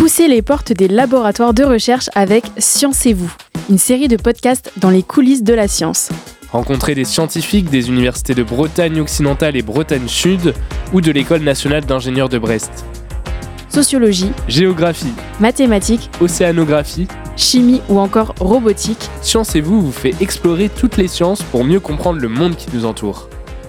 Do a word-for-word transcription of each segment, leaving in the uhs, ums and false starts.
Poussez les portes des laboratoires de recherche avec Sciencez-vous, une série de podcasts dans les coulisses de la science. Rencontrez des scientifiques des universités de Bretagne occidentale et Bretagne sud ou de l'École nationale d'ingénieurs de Brest. Sociologie, géographie, mathématiques, océanographie, chimie ou encore robotique. Sciencez-vous vous fait explorer toutes les sciences pour mieux comprendre le monde qui nous entoure.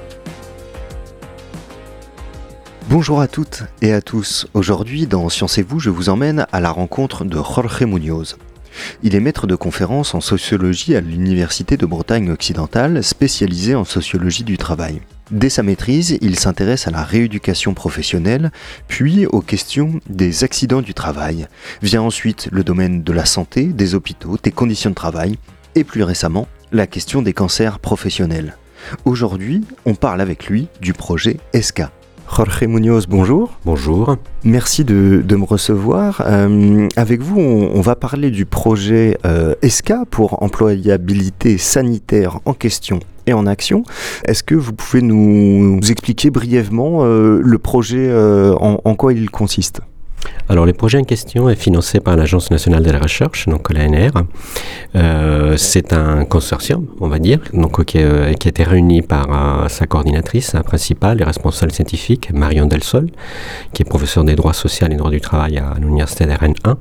Bonjour à toutes et à tous. Aujourd'hui, dans Sciencez-vous, je vous emmène à la rencontre de Jorge Muñoz. Il est maître de conférences en sociologie à l'Université de Bretagne occidentale, spécialisé en sociologie du travail. Dès sa maîtrise, il s'intéresse à la rééducation professionnelle, puis aux questions des accidents du travail. Vient ensuite le domaine de la santé, des hôpitaux, des conditions de travail, et plus récemment, la question des cancers professionnels. Aujourd'hui, on parle avec lui du projet ESCA. Jorge Muñoz, bonjour. Bonjour. Merci de, de me recevoir. Euh, avec vous, on, on va parler du projet euh, ESCA pour employabilité sanitaire en question et en action. Est-ce que vous pouvez nous, nous expliquer brièvement euh, le projet, euh, en, en quoi il consiste ? Alors, le projet en question est financé par l'Agence nationale de la recherche, donc l'A N R. Euh, c'est un consortium, on va dire, donc, qui, euh, qui a été réuni par euh, sa coordinatrice sa principale et responsable scientifique, Marion Delsol, qui est professeure des droits sociaux et des droits du travail à l'Université de Rennes un.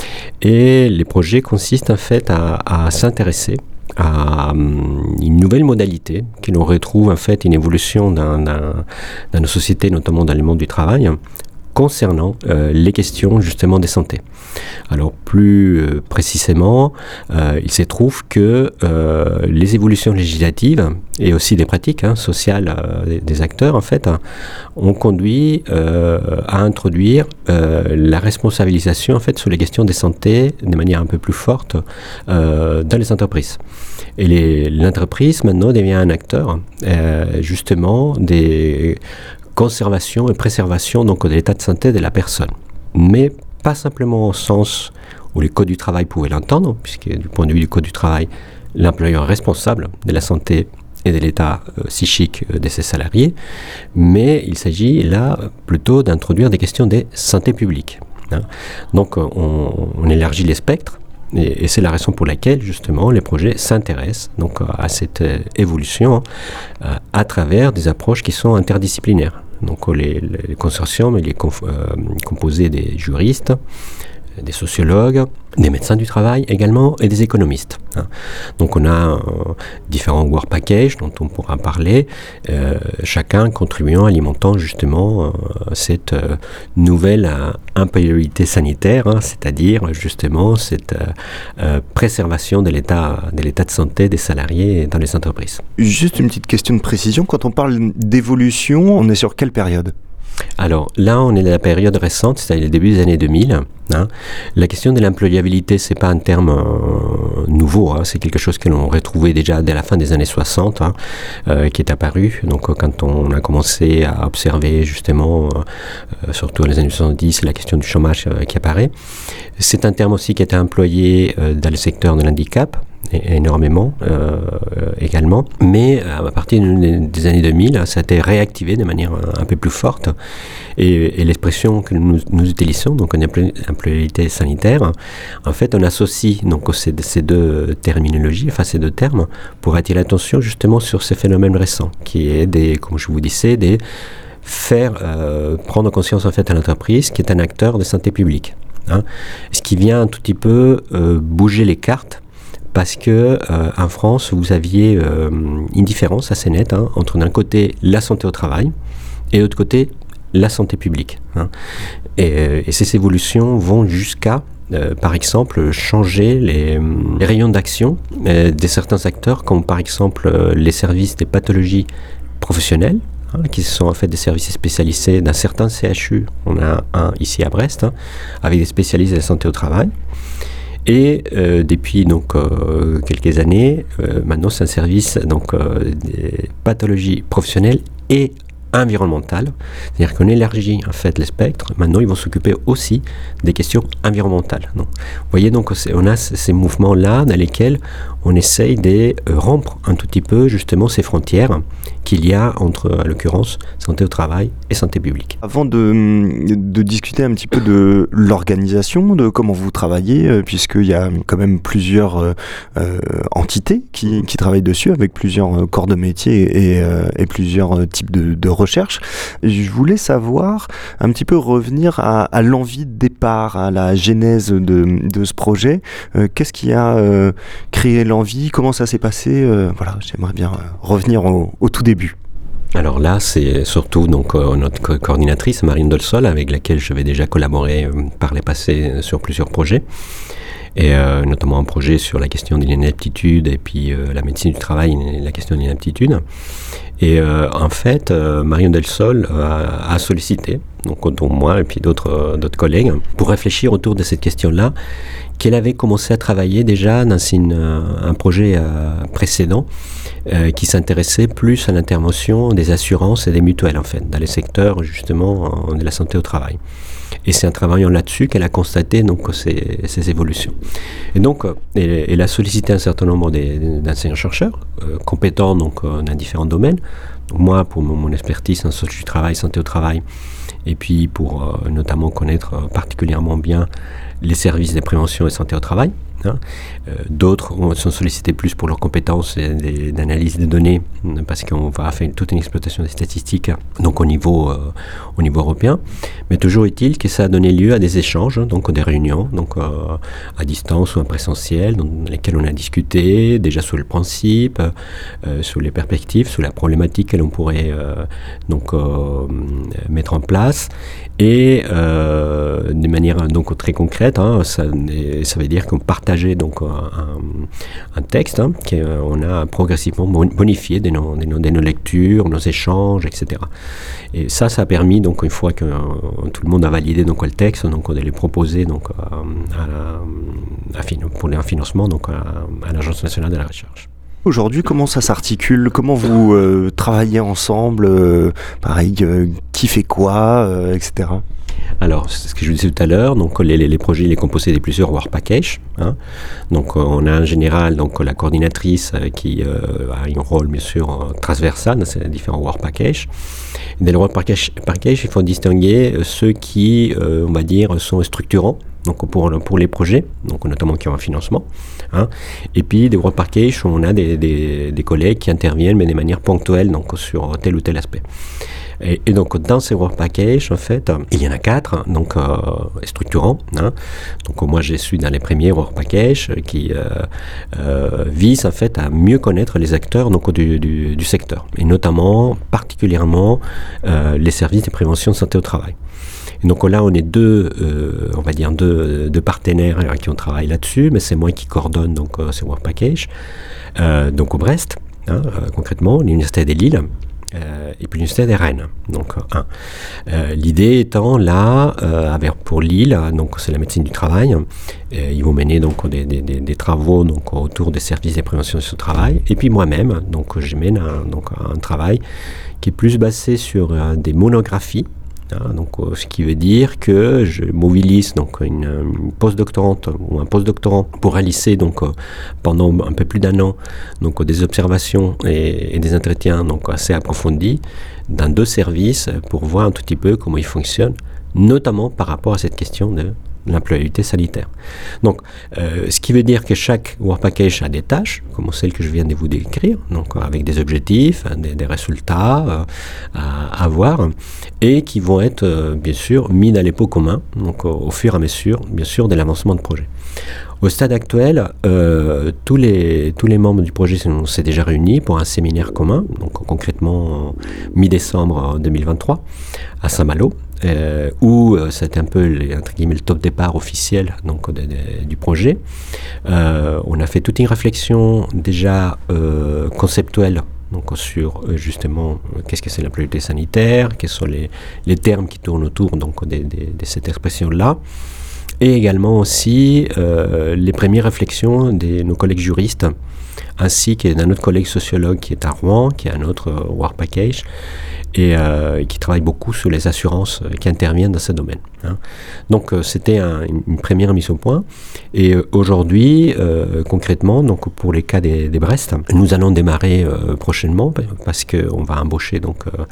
Et les projets consistent en fait à, à s'intéresser à une nouvelle modalité qui nous retrouve en fait une évolution dans, dans, dans nos sociétés, notamment dans le monde du travail, concernant euh, les questions justement de santé. Alors plus euh, précisément, euh, il se trouve que euh, les évolutions législatives et aussi des pratiques hein, sociales euh, des, des acteurs en fait hein, ont conduit euh, à introduire euh, la responsabilisation en fait sur les questions de santé de manière un peu plus forte euh, dans les entreprises. Et les, l'entreprise maintenant devient un acteur euh, justement des conservation et préservation donc, de l'état de santé de la personne. Mais pas simplement au sens où le Code du travail pouvait l'entendre, puisque du point de vue du Code du travail, l'employeur est responsable de la santé et de l'état euh, psychique de ses salariés, mais il s'agit là plutôt d'introduire des questions de santé publique. Hein. Donc on, on élargit les spectres, et, et c'est la raison pour laquelle justement les projets s'intéressent donc, à cette euh, évolution euh, à travers des approches qui sont interdisciplinaires. Donc les, les consortiums, il est conf, euh, composé des juristes, des sociologues, des médecins du travail également et des économistes. Hein. Donc on a euh, différents work packages dont on pourra parler, euh, chacun contribuant, alimentant justement euh, cette euh, nouvelle euh, employabilité sanitaire, hein, c'est-à-dire justement cette euh, euh, préservation de l'état, de l'état de santé des salariés dans les entreprises. Juste une petite question de précision, quand on parle d'évolution, on est sur quelle période ? Alors là, on est dans la période récente, c'est-à-dire le début des années deux mille. Hein. La question de l'employabilité, c'est pas un terme euh, nouveau, hein. C'est quelque chose que l'on retrouvait déjà dès la fin des années soixante, hein, euh, qui est apparu. Donc euh, quand on a commencé à observer justement, euh, surtout dans les années soixante-dix, la question du chômage euh, qui apparaît. C'est un terme aussi qui a été employé euh, dans le secteur de l'handicap, énormément euh, également, mais à partir des années deux mille, ça a été réactivé de manière un peu plus forte et, et l'expression que nous, nous utilisons, donc une employabilité sanitaire, en fait on associe donc ces, ces deux terminologies, enfin ces deux termes, pour attirer l'attention justement sur ce phénomène récent, qui est des, comme je vous disais, des faire euh, prendre conscience en fait à l'entreprise qui est un acteur de santé publique, hein, ce qui vient un tout petit peu euh, bouger les cartes. Parce que euh, en France, vous aviez euh, une différence assez nette hein, entre d'un côté la santé au travail et de l'autre côté la santé publique. Hein. Et, et ces évolutions vont jusqu'à, euh, par exemple, changer les, les rayons d'action euh, de certains acteurs, comme par exemple euh, les services des pathologies professionnelles, hein, qui sont en fait des services spécialisés dans certains C H U. On a un ici à Brest, hein, avec des spécialistes de la santé au travail. Et euh, depuis donc euh, quelques années, euh, maintenant c'est un service donc euh, des pathologies professionnelles et environnementales, c'est-à-dire qu'on élargit en fait le spectre. Maintenant, ils vont s'occuper aussi des questions environnementales. Donc, vous voyez donc on a ces mouvements là dans lesquels on essaye de rompre un tout petit peu justement ces frontières qu'il y a entre, à l'occurrence, santé au travail et santé publique. Avant de, de discuter un petit peu de l'organisation, de comment vous travaillez, euh, puisqu'il y a quand même plusieurs euh, euh, entités qui, qui travaillent dessus, avec plusieurs euh, corps de métier et, euh, et plusieurs euh, types de, de recherche, je voulais savoir, un petit peu revenir à, à l'envie de départ, à la genèse de, de ce projet. Euh, qu'est-ce qui a euh, créé l'envie? Comment ça s'est passé? euh, Voilà, j'aimerais bien euh, revenir au, au tout début. Alors là, c'est surtout donc euh, notre co- coordinatrice Marine Dolsol, avec laquelle je vais déjà collaborer euh, par les passés sur plusieurs projets, et euh, notamment un projet sur la question de l'inaptitude et puis euh, la médecine du travail et la question de l'inaptitude. Et euh, en fait, euh, Marion Del Sol a, a sollicité, donc dont moi et puis d'autres, euh, d'autres collègues, pour réfléchir autour de cette question-là, qu'elle avait commencé à travailler déjà dans une, un projet euh, précédent euh, qui s'intéressait plus à l'intervention des assurances et des mutuelles, en fait, dans les secteurs justement de la santé au travail. Et c'est en travaillant là-dessus qu'elle a constaté donc ces, ces évolutions. Et donc, elle, elle a sollicité un certain nombre d'enseignants-chercheurs euh, compétents donc, euh, dans différents domaines. Donc, moi, pour mon, mon expertise en sociologie du travail, santé au travail, et puis pour euh, notamment connaître euh, particulièrement bien les services de prévention et santé au travail. Hein. Euh, d'autres sont sollicités plus pour leurs compétences d'analyse des données, parce qu'on va faire toute une exploitation des statistiques donc au niveau, euh, au niveau européen. Mais toujours est-il que ça a donné lieu à des échanges, donc des réunions, donc euh, à distance ou en présentiel, dans lesquelles on a discuté déjà sur le principe, euh, sur les perspectives, sur la problématique que l'on pourrait euh, donc euh, mettre en place. Et euh, de manière donc très concrète, hein, ça, ça veut dire qu'on partageait donc un, un texte hein, qu'on a progressivement bonifié de nos, de, nos, de nos lectures, nos échanges, et cetera. Et ça, ça a permis donc une fois que euh, tout le monde a validé donc le texte, donc de les proposer donc à, à, à, pour un financement donc à, à l'Agence nationale de la recherche. Aujourd'hui, comment ça s'articule? Comment vous euh, travaillez ensemble? euh, Pareil, euh, qui fait quoi, euh, et cetera. Alors, c'est ce que je vous disais tout à l'heure, donc les, les, les projets, il est composé de plusieurs work packages. Hein. Donc, on a en général donc, la coordinatrice euh, qui euh, a un rôle, bien sûr, euh, transversal dans ces différents work packages. Dans les work packages, package, il faut distinguer ceux qui, euh, on va dire, sont structurants. Donc pour, pour les projets, donc notamment qui ont un financement, hein, et puis des work packages où on a des, des, des collègues qui interviennent mais de manière ponctuelle donc sur tel ou tel aspect. Et, et donc dans ces work packages, en fait, il y en a quatre, donc euh, structurants. Hein. Donc moi je suis dans les premiers work packages qui euh, euh, visent en fait à mieux connaître les acteurs donc du, du, du secteur, et notamment particulièrement euh, les services de prévention de santé au travail. Et donc là, on est deux, euh, on va dire deux, deux partenaires à qui on travaille là-dessus, mais c'est moi qui coordonne donc euh, ces work packages. Euh, donc au Brest, hein, euh, concrètement, l'université de Lille. Euh, et puis l'université de Rennes. Donc, un. Euh, l'idée étant là, euh, avec, pour Lille, donc c'est la médecine du travail. Euh, ils vont mener donc des, des, des, des travaux donc autour des services de prévention du travail. Et puis moi-même, donc je mène un, donc un travail qui est plus basé sur euh, des monographies. Hein, donc, euh, ce qui veut dire que je mobilise donc une, une postdoctorante ou un postdoctorant pour réaliser donc euh, pendant un peu plus d'un an donc euh, des observations et, et des entretiens donc assez approfondis dans deux services pour voir un tout petit peu comment ils fonctionnent, notamment par rapport à cette question de l'employabilité sanitaire. Donc, euh, ce qui veut dire que chaque work package a des tâches, comme celles que je viens de vous décrire, donc avec des objectifs, des, des résultats euh, à avoir, et qui vont être, euh, bien sûr, mis dans les pots communs, donc au, au fur et à mesure, bien sûr, de l'avancement de projet. Au stade actuel, euh, tous, les, tous les membres du projet s'est déjà réunis pour un séminaire commun, donc concrètement mi-décembre deux mille vingt-trois, à Saint-Malo, euh, où euh, c'était un peu les, entre guillemets, le top départ officiel donc, de, de, du projet. Euh, on a fait toute une réflexion déjà euh, conceptuelle donc, sur euh, justement qu'est-ce que c'est l'employabilité sanitaire, quels sont les, les termes qui tournent autour donc, de, de, de cette expression-là. et également aussi euh, les premières réflexions de nos collègues juristes, ainsi que d'un autre collègue sociologue qui est à Rouen, qui est un autre euh, Work Package, et euh, qui travaille beaucoup sur les assurances euh, qui interviennent dans ce domaine. Hein. Donc euh, c'était un, une première mise au point. Et euh, aujourd'hui, euh, concrètement, donc pour les cas des, des Brest, nous allons démarrer euh, prochainement parce qu'on va embaucher donc euh,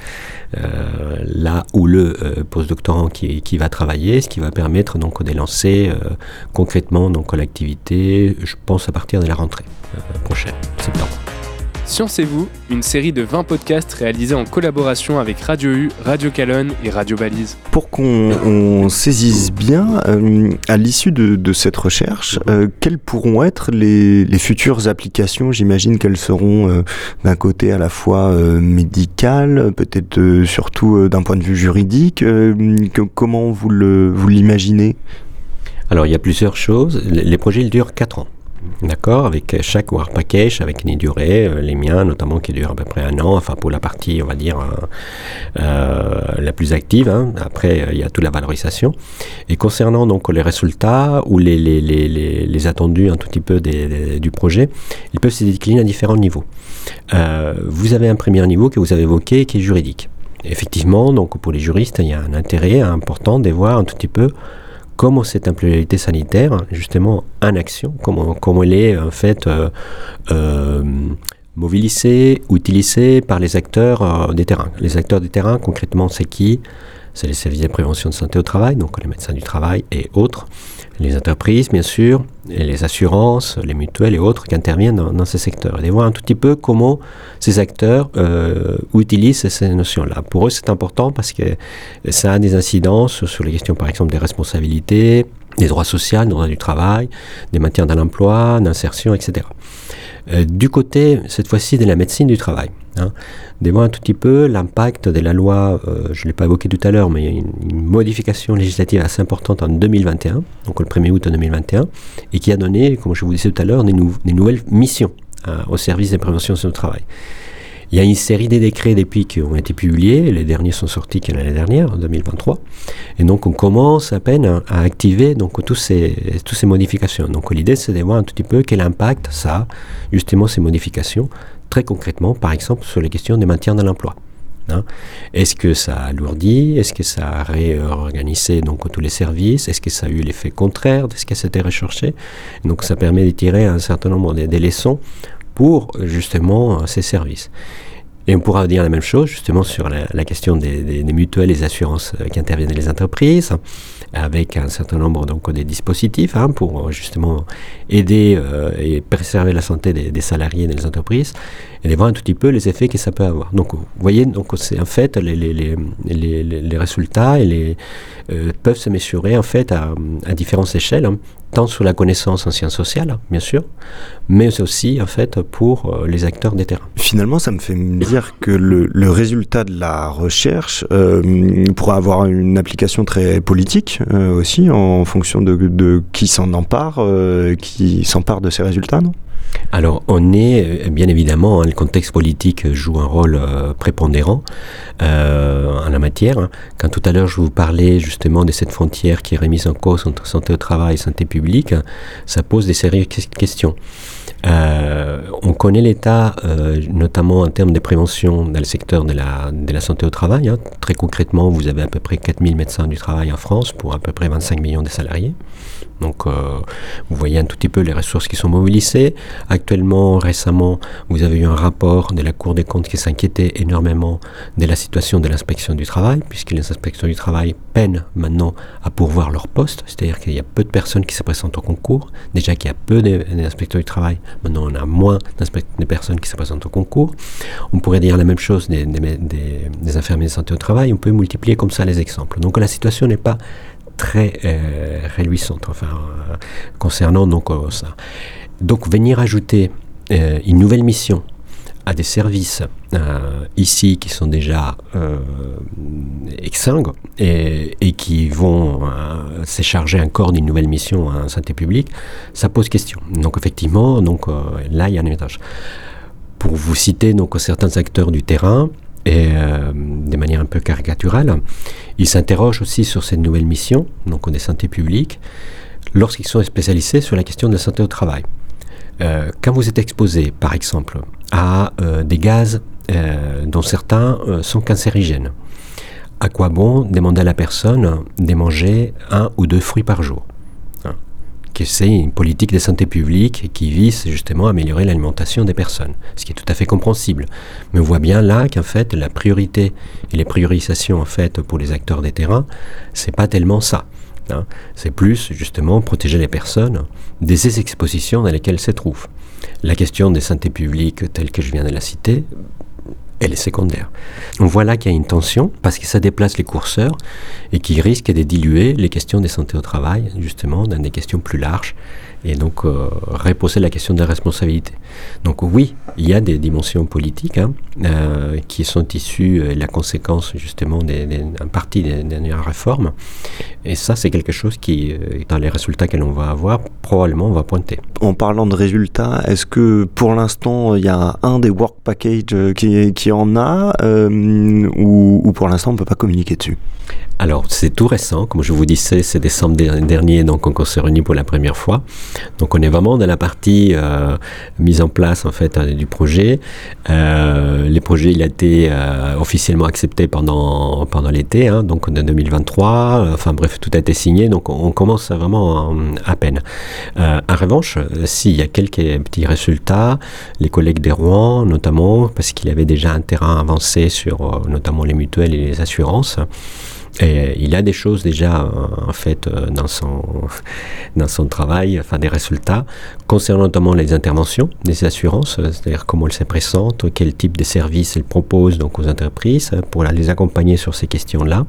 euh, là où le euh, postdoctorant qui, qui va travailler, ce qui va permettre donc de lancer euh, concrètement donc l'activité, je pense à partir de la rentrée euh, prochaine, septembre. Science et vous, une série de vingt podcasts réalisés en collaboration avec Radio U, Radio Calonne et Radio Balise. Pour qu'on on saisisse bien, euh, à l'issue de, de cette recherche, euh, quelles pourront être les, les futures applications ? J'imagine qu'elles seront euh, d'un côté à la fois euh, médical, peut-être euh, surtout euh, d'un point de vue juridique. Euh, que, comment vous, le, vous l'imaginez ? Alors il y a plusieurs choses. Les projets ils durent quatre ans. D'accord, avec chaque Work Package, avec une durée, euh, les miens notamment qui durent à peu près un an, enfin pour la partie on va dire euh, euh, la plus active, hein. Après il y a toute la valorisation. Et concernant donc les résultats ou les, les, les, les, les attendus un tout petit peu des, des, du projet, ils peuvent se décliner à différents niveaux. Euh, vous avez un premier niveau que vous avez évoqué qui est juridique. Effectivement, donc pour les juristes, il y a un intérêt important de voir un tout petit peu comment cette implémentation sanitaire, justement, en action, comment, comment elle est en fait euh, euh, mobilisée, utilisée par les acteurs euh, des terrains. Les acteurs des terrains, concrètement, c'est qui ? C'est les services de prévention de santé au travail, donc les médecins du travail et autres, les entreprises, bien sûr, et les assurances, les mutuelles et autres qui interviennent dans, dans ces secteurs. Et de voir un tout petit peu comment ces acteurs euh, utilisent ces notions-là. Pour eux, c'est important parce que ça a des incidences sur les questions, par exemple, des responsabilités, des droits sociaux, des droits du travail, des maintiens dans l'emploi, d'insertion, et cetera. Euh, du côté, cette fois-ci, de la médecine du travail, hein, de voir un tout petit peu l'impact de la loi, euh, je ne l'ai pas évoqué tout à l'heure, mais il y a une, une modification législative assez importante en deux mille vingt et un, donc le premier août deux mille vingt et un, et qui a donné, comme je vous disais tout à l'heure, des, nou- des nouvelles missions hein, au service de prévention sur le travail. Il y a une série de décrets depuis qui ont été publiés, les derniers sont sortis l'année dernière, en deux mille vingt-trois, et donc on commence à peine à, à activer donc, tous ces, toutes ces modifications. Donc l'idée c'est de voir un tout petit peu quel impact ça a, justement ces modifications, très concrètement, par exemple, sur les questions de maintien de l'emploi. Hein. Est-ce que ça a alourdi ? Est-ce que ça a réorganisé donc, tous les services ? Est-ce que ça a eu l'effet contraire de ce qui s'était recherché ? Donc ça permet de tirer un certain nombre de, de leçons pour justement ces services. Et on pourra dire la même chose justement sur la, la question des, des, des mutuelles et des assurances qui interviennent dans les entreprises, avec un certain nombre donc, des dispositifs hein, pour justement aider euh, et préserver la santé des, des salariés dans les entreprises et de voir un tout petit peu les effets que ça peut avoir. Donc vous voyez, donc, c'est, en fait, les, les, les, les, les résultats et les, euh, peuvent se mesurer en fait à, à différentes échelles, hein, tant sur la connaissance en sciences sociales, bien sûr, mais aussi en fait pour euh, les acteurs des terrains. Finalement, ça me fait me dire que le, le résultat de la recherche euh, pourra avoir une application très politique euh, aussi, en fonction de, de qui s'en empare, euh, qui s'empare de ces résultats, non ? Alors, on est, bien évidemment, hein, le contexte politique joue un rôle euh, prépondérant euh, en la matière. Hein. Quand tout à l'heure, je vous parlais justement de cette frontière qui est remise en cause entre santé au travail et santé publique, hein, ça pose des sérieuses questions. Euh, on connaît l'état, euh, notamment en termes de prévention dans le secteur de la, de la santé au travail. Hein. Très concrètement, vous avez à peu près quatre mille médecins du travail en France pour à peu près vingt-cinq millions de salariés. Donc, euh, vous voyez un tout petit peu les ressources qui sont mobilisées. Actuellement, récemment, vous avez eu un rapport de la Cour des comptes qui s'inquiétait énormément de la situation de l'inspection du travail, puisque les inspecteurs du travail peinent maintenant à pourvoir leur poste. C'est-à-dire qu'il y a peu de personnes qui se présentent au concours. Déjà qu'il y a peu d'inspecteurs du travail, maintenant on a moins de personnes qui se présentent au concours. On pourrait dire la même chose des, des, des, des infirmiers de santé au travail. On peut multiplier comme ça les exemples. Donc la situation n'est pas très euh, réjouissante, enfin, euh, concernant donc euh, ça. Donc venir ajouter euh, une nouvelle mission à des services euh, ici qui sont déjà euh, exsangues et, et qui vont euh, se charger encore d'une nouvelle mission en santé publique, ça pose question. Donc effectivement, donc, euh, là il y a un étage. Pour vous citer donc, certains acteurs du terrain, et euh, de manière un peu caricaturale. Ils s'interrogent aussi sur cette nouvelle mission, donc des santé publique, lorsqu'ils sont spécialisés sur la question de la santé au travail. Euh, quand vous êtes exposé, par exemple, à euh, des gaz euh, dont certains euh, sont cancérigènes, à quoi bon demander à la personne de manger un ou deux fruits par jour, hein, que c'est une politique de santé publique qui vise justement à améliorer l'alimentation des personnes, ce qui est tout à fait compréhensible. Mais on voit bien là qu'en fait la priorité et les priorisations en fait pour les acteurs des terrains, c'est pas tellement ça. Hein. C'est plus justement protéger les personnes des expositions dans lesquelles elles se trouvent. La question des santé publique telle que je viens de la citer, elle est secondaire. On voit là qu'il y a une tension parce que ça déplace les courseurs et qui risque de diluer les questions de santé au travail justement dans des questions plus larges et donc euh, reposer la question de la responsabilité. Donc oui, il y a des dimensions politiques hein, euh, qui sont issues de la conséquence justement d'un partie des dernières réformes et ça c'est quelque chose qui, dans les résultats que l'on va avoir, probablement on va pointer. En parlant de résultats, est-ce que pour l'instant il y a un des work packages qui, qui en a euh, ou, ou pour l'instant on ne peut pas communiquer dessus? Alors, c'est tout récent, comme je vous disais, c'est décembre dernier, donc on s'est réunis pour la première fois. Donc, on est vraiment dans la partie euh, mise en place, en fait, euh, du projet. Euh, le projet, il a été euh, officiellement accepté pendant, pendant l'été, hein, donc en deux mille vingt-trois. Enfin, bref, tout a été signé, donc on, on commence vraiment à peine. Euh, en revanche, s'il y a quelques petits résultats, les collègues des Rouen, notamment, parce qu'il y avait déjà un terrain avancé sur euh, notamment les mutuelles et les assurances, et il a des choses déjà en fait dans son, dans son travail, enfin des résultats, concernant notamment les interventions des assurances, c'est-à-dire comment elles se présentent, quel type de services elles proposent donc aux entreprises pour les accompagner sur ces questions-là,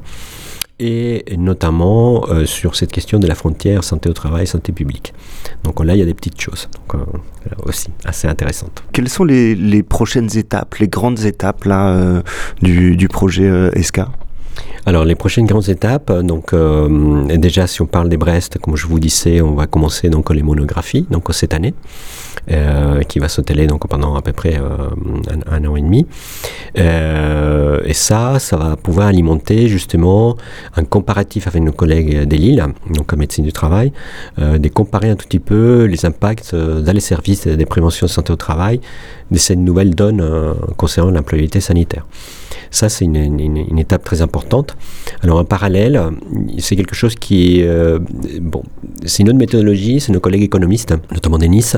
et notamment euh, sur cette question de la frontière santé au travail, santé publique. Donc là, il y a des petites choses donc, euh, aussi assez intéressantes. Quelles sont les, les prochaines étapes, les grandes étapes là, euh, du, du projet euh, E S C A ? Alors, les prochaines grandes étapes, donc euh, déjà, si on parle des Brest, comme je vous disais, on va commencer donc les monographies, donc cette année, euh, qui va s'étaler donc pendant à peu près euh, un, un an et demi. Euh, et ça, ça va pouvoir alimenter justement un comparatif avec nos collègues des Lille, donc en médecine du travail, euh, de comparer un tout petit peu les impacts dans les services des préventions de santé au travail de cette nouvelle donne euh, concernant l'employabilité sanitaire. Ça, c'est une, une, une étape très importante. Alors, en parallèle, c'est quelque chose qui est... Euh, bon, c'est une autre méthodologie, c'est nos collègues économistes, notamment de Nice,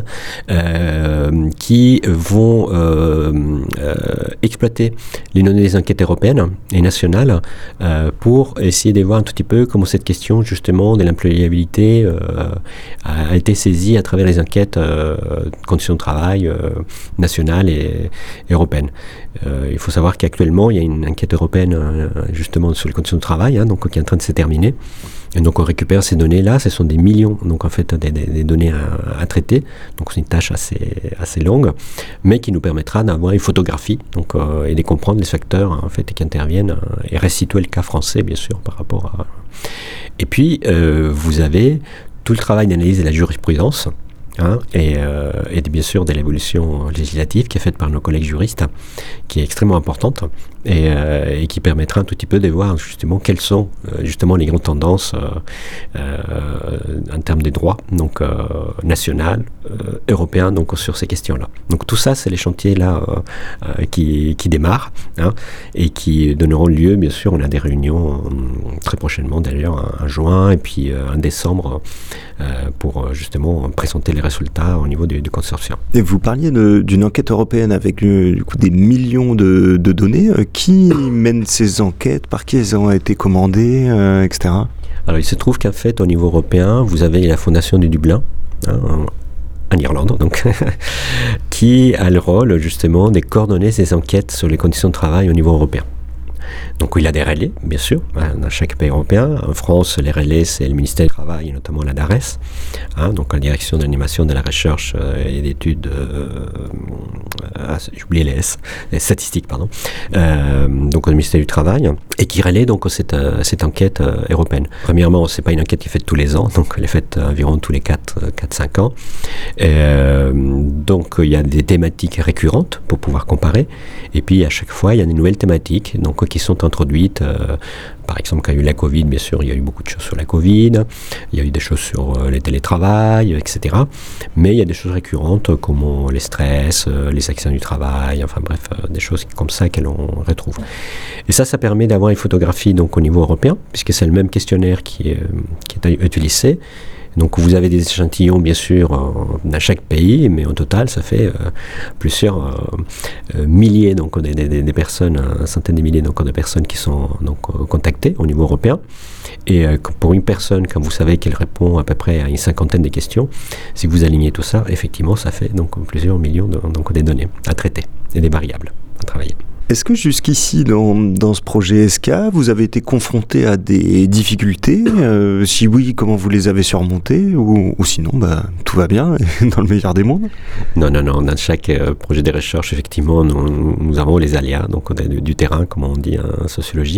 euh, qui vont euh, euh, exploiter les données des enquêtes européennes et nationales euh, pour essayer de voir un tout petit peu comment cette question, justement, de l'employabilité euh, a été saisie à travers les enquêtes euh, de conditions de travail euh, nationales et, et européennes. Euh, il faut savoir qu'actuellement, il y a une enquête européenne euh, justement sur les conditions de travail, hein, donc qui est en train de se terminer. Et donc on récupère ces données-là, ce sont des millions, donc en fait des, des, des données à, à traiter. Donc c'est une tâche assez, assez longue, mais qui nous permettra d'avoir une photographie, donc euh, et de comprendre les facteurs en fait qui interviennent euh, et restituer le cas français bien sûr par rapport à. Et puis euh, vous avez tout le travail d'analyse de la jurisprudence. Hein, et, euh, et bien sûr de l'évolution législative qui est faite par nos collègues juristes, qui est extrêmement importante et, euh, et qui permettra un tout petit peu de voir justement quelles sont euh, justement les grandes tendances euh, euh, en termes des droits donc euh, national, euh, européen donc sur ces questions-là. Donc tout ça, c'est les chantiers là euh, euh, qui, qui démarrent hein, et qui donneront lieu, bien sûr, on a des réunions euh, très prochainement d'ailleurs en juin et puis euh, en décembre euh, pour justement présenter les résultats au niveau du, du consortium. Et vous parliez de, d'une enquête européenne avec du coup, des millions de, de données. Qui mène ces enquêtes? Par qui elles ont été commandées, euh, et cetera. Alors il se trouve qu'en fait au niveau européen, vous avez la Fondation du Dublin, hein, en Irlande donc, qui a le rôle justement de coordonner ces enquêtes sur les conditions de travail au niveau européen. Donc il y a des relais, bien sûr, hein, dans chaque pays européen. En France, les relais, c'est le ministère du Travail, notamment la DARES, hein, donc la direction d'animation de la recherche euh, et d'études, euh, euh, j'ai oublié les S, les statistiques, pardon, euh, donc au ministère du Travail, et qui relaie donc cette, euh, cette enquête euh, européenne. Premièrement, c'est pas une enquête qui est faite tous les ans, donc elle est faite environ tous les quatre cinq ans. Euh, donc il y a des thématiques récurrentes pour pouvoir comparer, et puis à chaque fois, il y a des nouvelles thématiques donc, qui sont introduites. Euh, par exemple, quand il y a eu la Covid, bien sûr, il y a eu beaucoup de choses sur la Covid, il y a eu des choses sur euh, les télétravail, et cetera. Mais il y a des choses récurrentes comme euh, les stress, euh, les accidents du travail, enfin bref, euh, des choses comme ça qu'elles on retrouve. Et ça, ça permet d'avoir une photographie donc, au niveau européen, puisque c'est le même questionnaire qui est, qui est utilisé. Donc vous avez des échantillons bien sûr euh, dans chaque pays, mais au total ça fait euh, plusieurs euh, euh, milliers donc des, des, des personnes, un centaine de milliers donc de personnes qui sont donc euh, contactées au niveau européen. Et euh, pour une personne, quand vous savez qu'elle répond à peu près à une cinquantaine de questions, si vous alignez tout ça, effectivement ça fait donc plusieurs millions de donc des données à traiter et des variables à travailler. Est-ce que jusqu'ici, dans, dans ce projet S K, vous avez été confronté à des difficultés euh, Si oui, comment vous les avez surmontées ou, ou sinon, bah, tout va bien, dans le meilleur des mondes? Non, non, non. Dans chaque euh, projet de recherche, effectivement, nous, nous avons les aléas donc, du, du terrain, comme on dit en sociologie.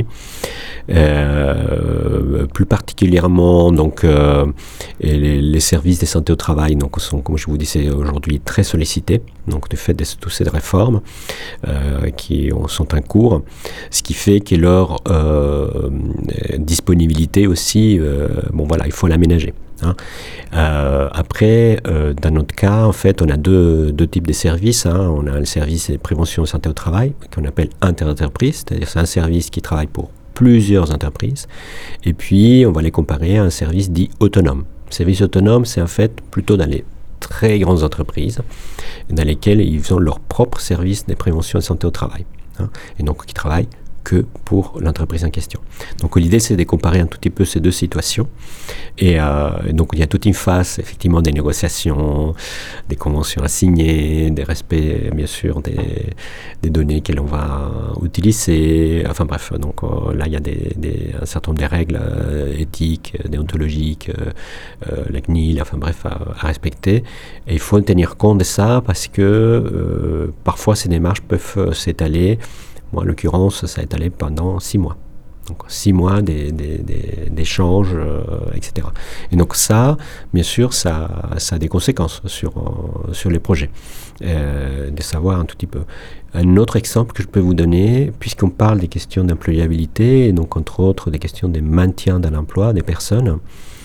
Euh, plus particulièrement, donc, euh, les, les services de santé au travail donc, sont, comme je vous disais, aujourd'hui très sollicités, donc, du fait de toutes ces réformes euh, qui sont en cours, ce qui fait que leur euh, disponibilité aussi, euh, bon voilà, il faut l'aménager. Hein. Euh, après, euh, dans notre cas, en fait, on a deux, deux types de services. Hein. On a le service de prévention de santé au travail, qu'on appelle interentreprise, c'est-à-dire c'est un service qui travaille pour plusieurs entreprises. Et puis, on va les comparer à un service dit autonome. Le service autonome, c'est en fait plutôt dans les très grandes entreprises dans lesquelles ils ont leur propre service de prévention de santé au travail. Hein, et donc qui travaillent que pour l'entreprise en question. Donc l'idée c'est de comparer un tout petit peu ces deux situations et euh, donc il y a toute une phase effectivement des négociations, des conventions à signer, des respects bien sûr des, des données que l'on va utiliser, enfin bref, donc euh, là il y a des, des, un certain nombre de règles euh, éthiques, déontologiques, euh, euh, la C N I L, enfin bref à, à respecter et il faut tenir compte de ça parce que euh, parfois ces démarches peuvent s'étaler. Moi, en l'occurrence, ça a étalé pendant six mois. Donc, six mois des, des, des, d'échanges, euh, et cetera. Et donc, ça, bien sûr, ça, ça a des conséquences sur, euh, sur les projets. Euh, de savoir un tout petit peu. Un autre exemple que je peux vous donner, puisqu'on parle des questions d'employabilité, et donc, entre autres, des questions de maintien dans l'emploi des personnes,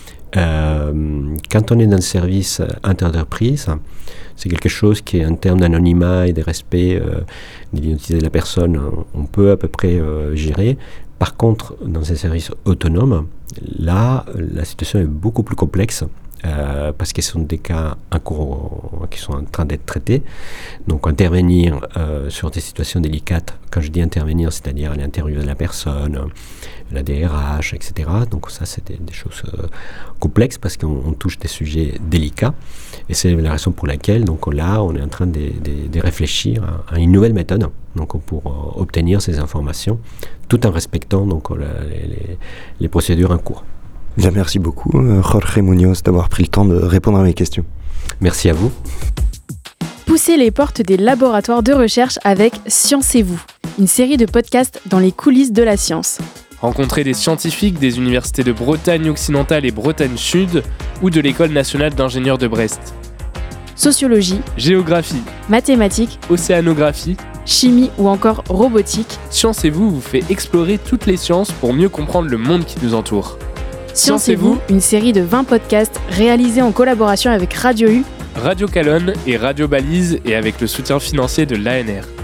euh, quand on est dans le service interentreprise, c'est quelque chose qui, en termes d'anonymat et de respect euh, de l'identité de la personne, on peut à peu près euh, gérer. Par contre, dans ces services autonomes, là, la situation est beaucoup plus complexe euh, parce que ce sont des cas en cours, qui sont en train d'être traités. Donc, intervenir euh, sur des situations délicates, quand je dis intervenir, c'est-à-dire à l'intérieur de la personne, la D R H, et cetera. Donc ça, c'est des, des choses euh, complexes parce qu'on on touche des sujets délicats. Et c'est la raison pour laquelle, donc là, on est en train de, de, de réfléchir à, à une nouvelle méthode donc, pour euh, obtenir ces informations, tout en respectant donc, la, les, les procédures en cours. Bien, merci beaucoup, Jorge Munoz, d'avoir pris le temps de répondre à mes questions. Merci à vous. Poussez les portes des laboratoires de recherche avec Sciencez-vous, une série de podcasts dans les coulisses de la science. Rencontrez des scientifiques des universités de Bretagne occidentale et Bretagne sud ou de l'École nationale d'ingénieurs de Brest. Sociologie, géographie, mathématiques, océanographie, chimie ou encore robotique. Sciencez-vous vous fait explorer toutes les sciences pour mieux comprendre le monde qui nous entoure. Sciencez-vous, une série de vingt podcasts réalisés en collaboration avec Radio U, Radio Calonne et Radio Balise et avec le soutien financier de l'A N R.